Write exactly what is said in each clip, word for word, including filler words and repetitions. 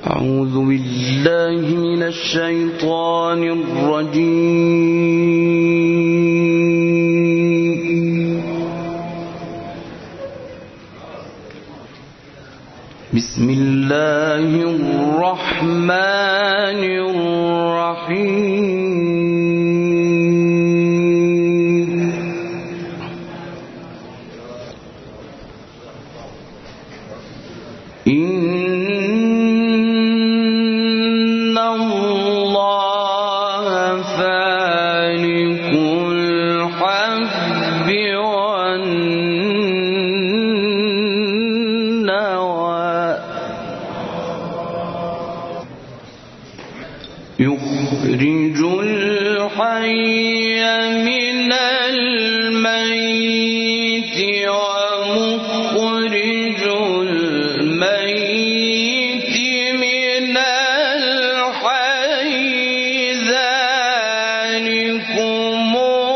أعوذ بالله من الشيطان الرجيم. بسم الله الرحمن الرحيم. إن الله فالق الحب والنوى يخرج الحي من الميت ومخرج الميت من الحي ذلكم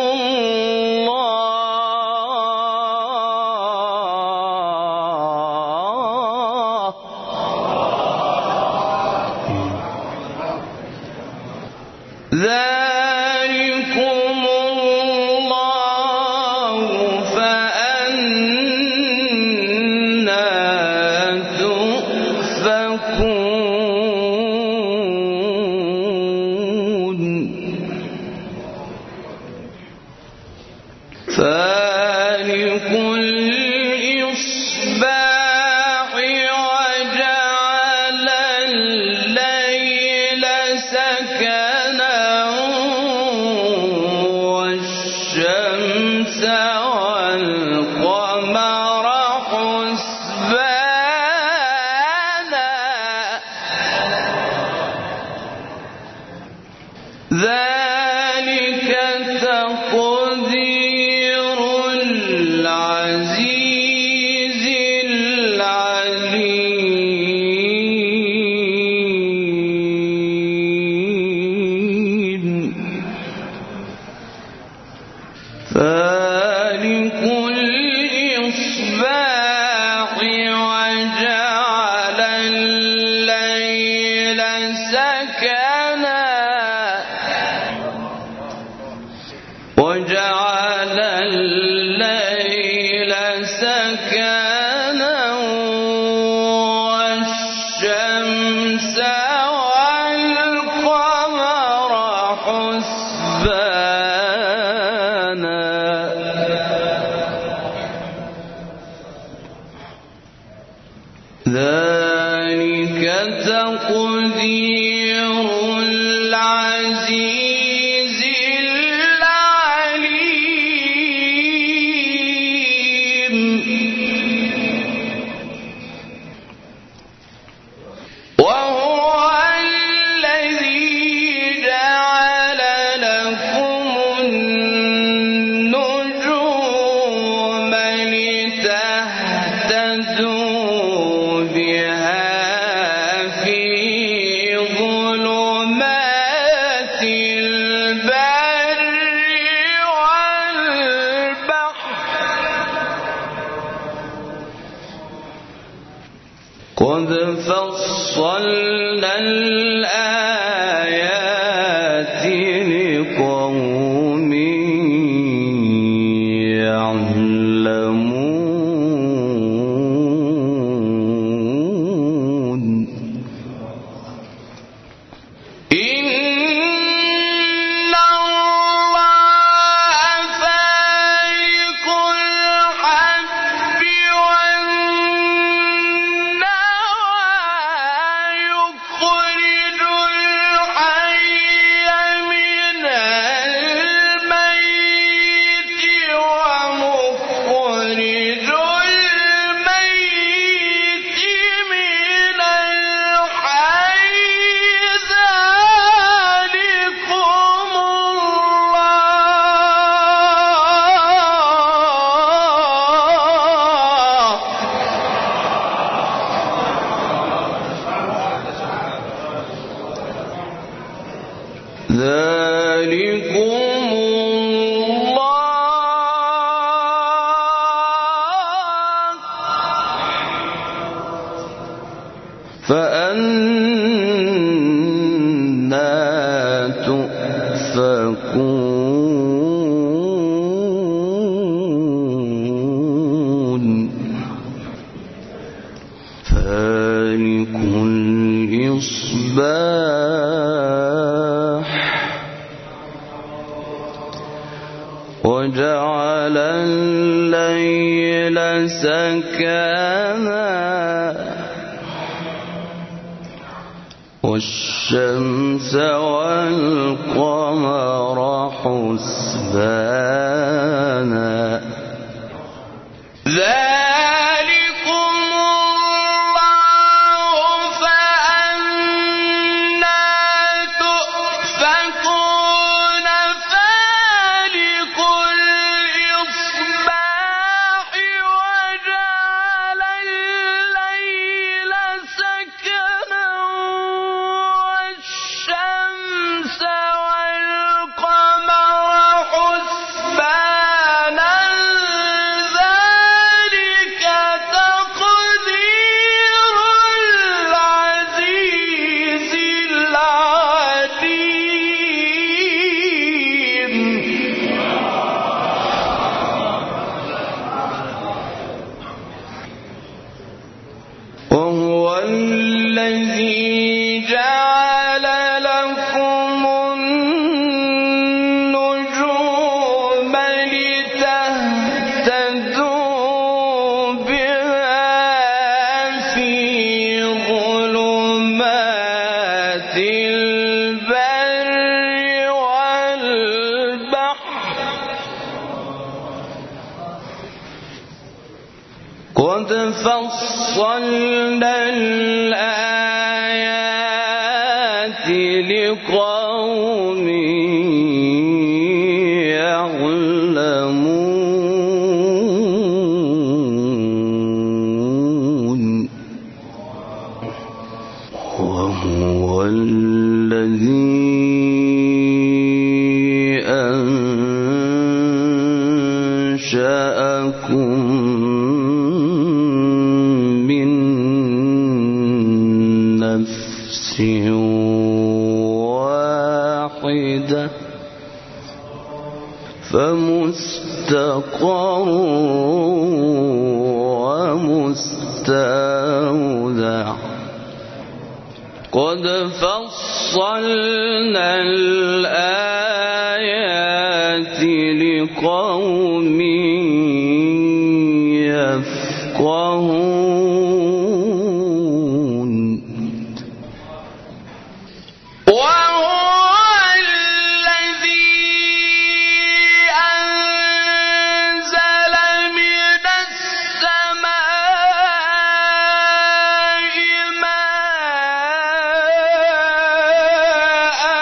الله ذلكم الله فأنى تؤفكون. فالق الإصباح وجعل الليل سكنا والشمس والقمر حسبانا ذلك تقدير العزيز العليم. فالق الإصباح وجعل الليل سكنا وجعل الليل سكنا والشمس والقمر حسبانا ذلك تقدير العزيز العليم. وهو الذي جعل لكم النجوم لتهتدوا بها في ظلمات البر والبحر قد فصلنا الآيات لقوم يعلمون. إن الله فالق الحب والنوى يخرج الحي من الميت ومخرج الميت من الحي ذلكم الله ذلكم الله فأنى فالق الإصباح وجعل الليل سكنا والشمس والقمر حسبانا ذلكم الله فأنى تؤفكون فالق الإصباح وجعل الليل سكنا والشمس والقمر حسبانا ذلك تقدير العزيز العليم وهو الذي جعل لكم النجوم لتهتدوا بها في ظلمات البر والبحر قد فصلنا الآيات لقوم يعلمون وهو الذي أنشأكم من نفس واحدة فمستقر ومستودع قد فصلنا الآيات لقوم يفقهون وهو الذي أنزل من السماء ماء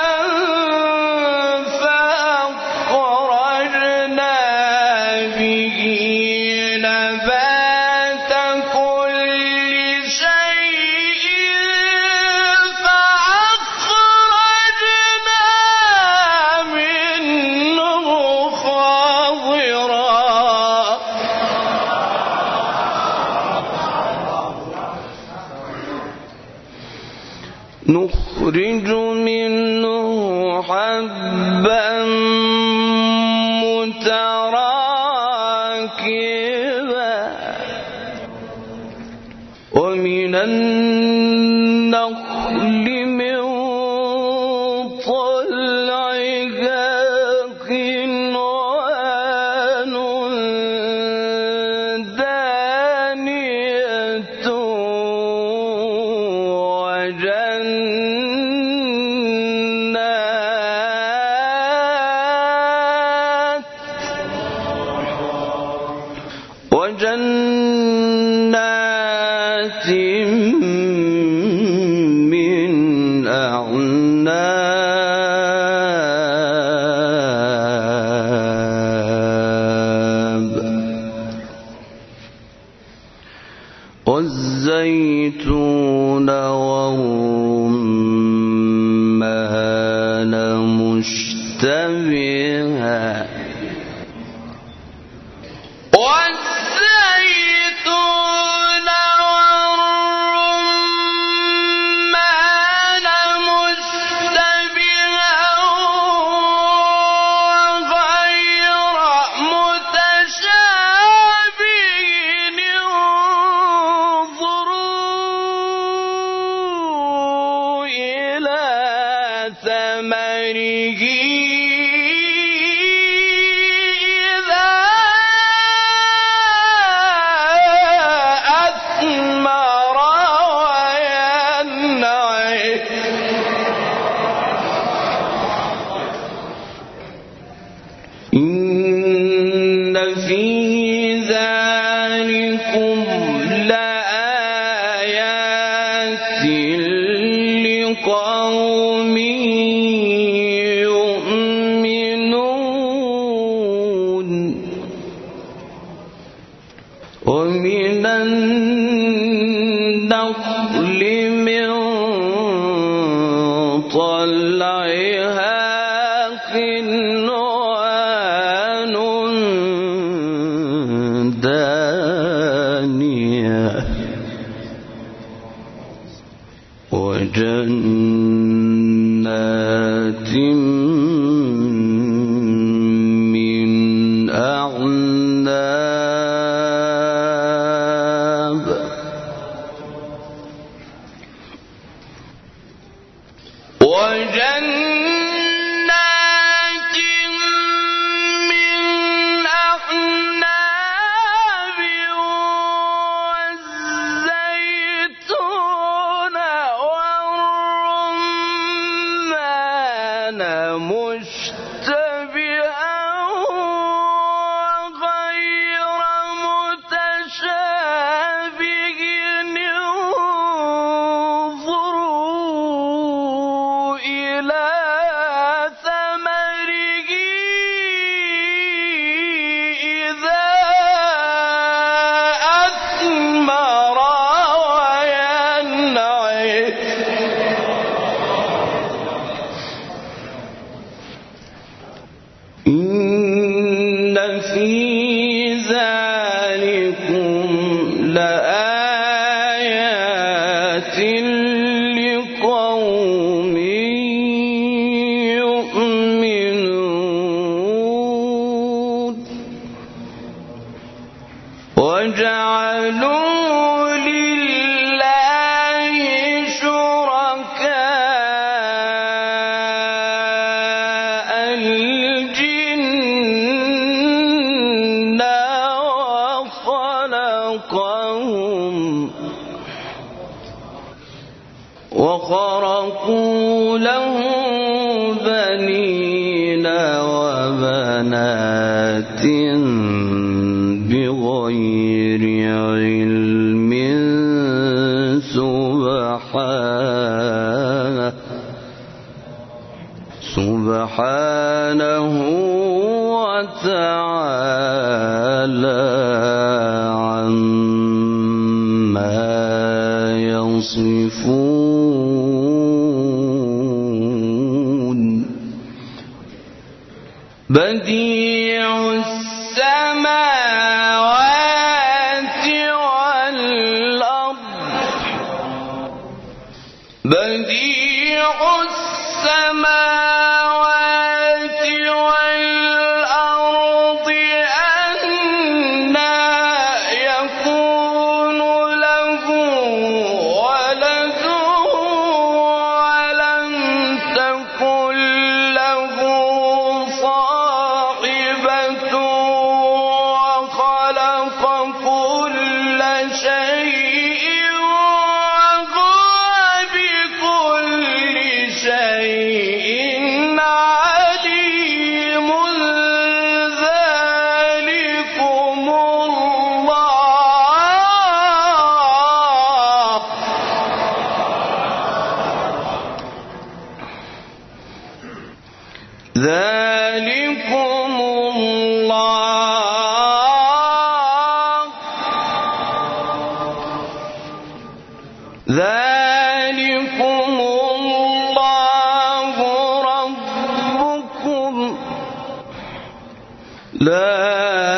فأخرجنا به نبات كل شيء فأخرجنا منه خضرا نخرج منه حبا متراكبا ومن النخل من طلعها قنوان دانية وجنات ثمره ومن النخل من طلعها قنوان دانية وجنات من أعناب وجنات من أعناب والزيتون والرمان مشتبها وغير متشابه انظروا إلى ثمره إذا أثمر وينعي إن في ذلكم لآيات لقوم يؤمنون وجعلوا لله شركاء الجن وخلقهم وخرقوا له بنين وبنات بغير علم سبحانه سبحانه وتعالى عما يصفون بديع السماوات والأرض بديع السماوات والأرض أنى يكون له ولد ولم تكن له صاحبة وخلق كل شيء وهو بكل شيء عليم ذلكم الله ذلكم الله ذلكم الله ربكم لا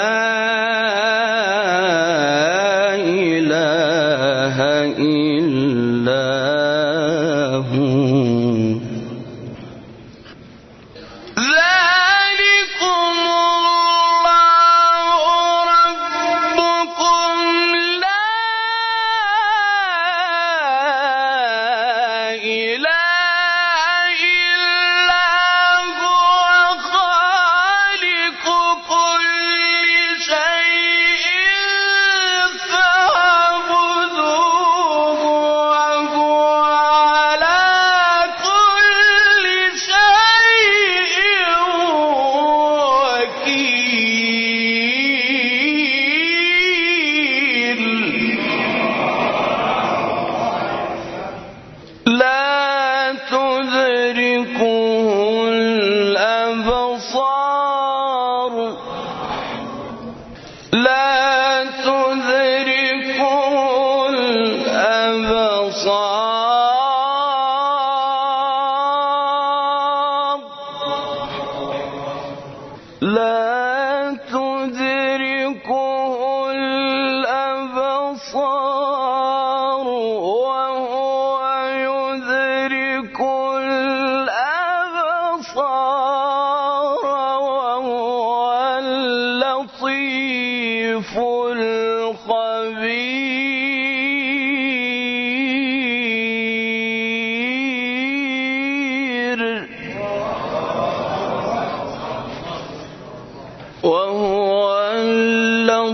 إله إلا هو ذلكم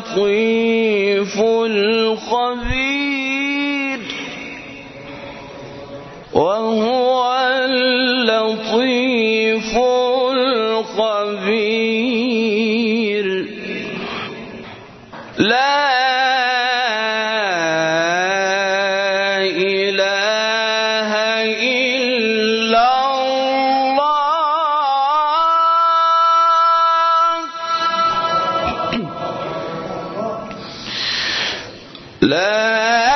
اللطيف الخبير وهو اللطيف الخبير لا إله إلا الله لا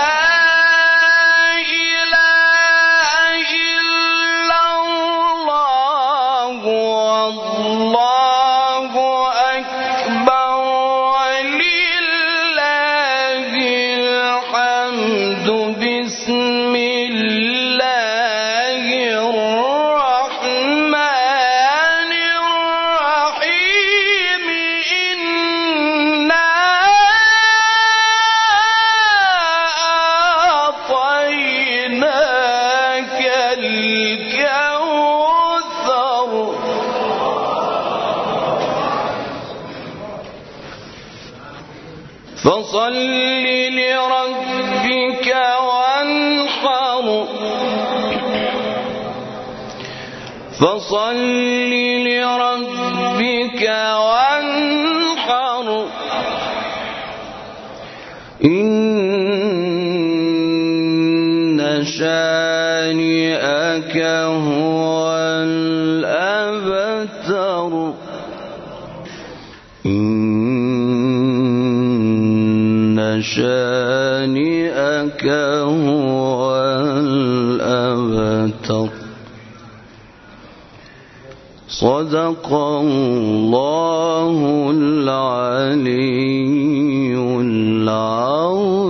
بسم الله الرحمن الرحيم إنا أعطيناك الكوثر فصل لربك وانحر فصل لربك وانحر إن شانئك هو الأبتر إن شانئك هو الأبتر صدق الله العلي العظيم.